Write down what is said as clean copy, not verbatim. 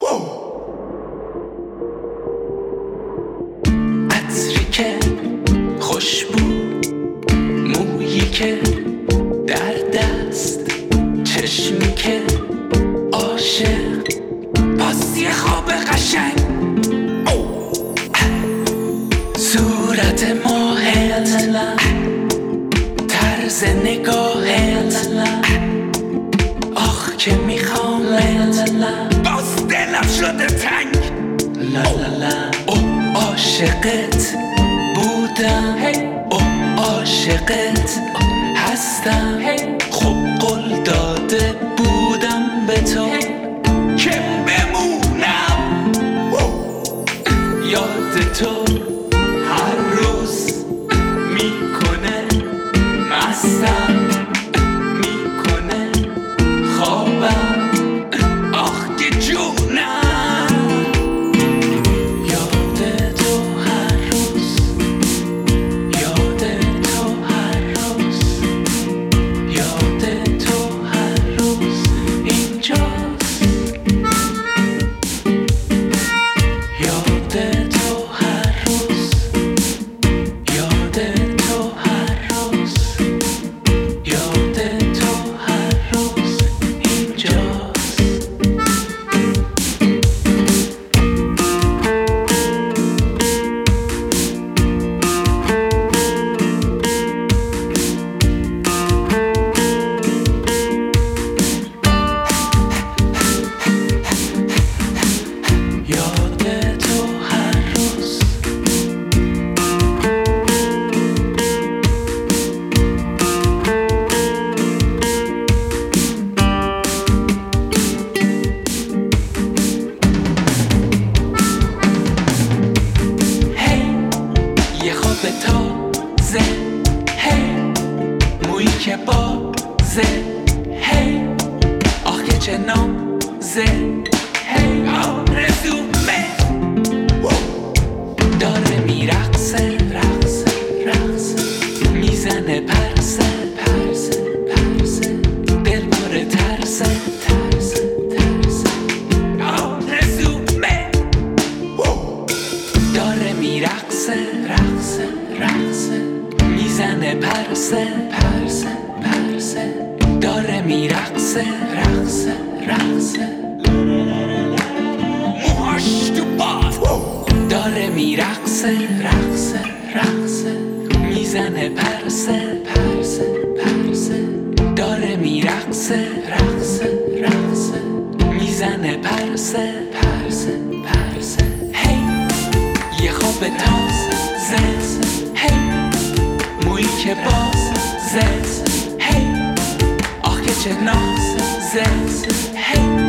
عطری که خوشبو، مویی که در دست، چشمی که عاشق، پس یه خواب قشنگ، صورت ماهت، طرز نگاهت، آخ که میخوامت، باز دلم شده تنگ. او عاشقت بودم، او عاشقت هستم، خب قول داده بودم به تو که بمونم. یاد تو هر روز میکنه مستم، میکنه خوابم، آخ که جونم. یاد تو هر روز، یاد تو هر روز، یاد تو هر روز اینجاست. یاد تو هر روز، یاد تو هر روز، یاد تو هر روز اینجاست. یاد تو هر روز، هی یه خواب تازه، هی مویی که بازه، هی آخ که چه نازه، هی آرزومه داره میرقصه، رقصه رقصه، میزنه پرسه پرسه پرسه، دل پر ترسه ترسه ترسه، آرزومه داره میرقصه، رقصه رقصه، میزنه پرسه پرسه پرسه، داره میرقصه، رقصه رقصه، موهاش تو باد داره میرقصه، رقصه رقصه، میزنه پرسه پرسه پرسه، داره میرقصه، رقصه رقصه، میزنه پرسه پرسه پرسه، هی یه خواب تازه، هی مویی که باز، هی آخ که چه نازه، هی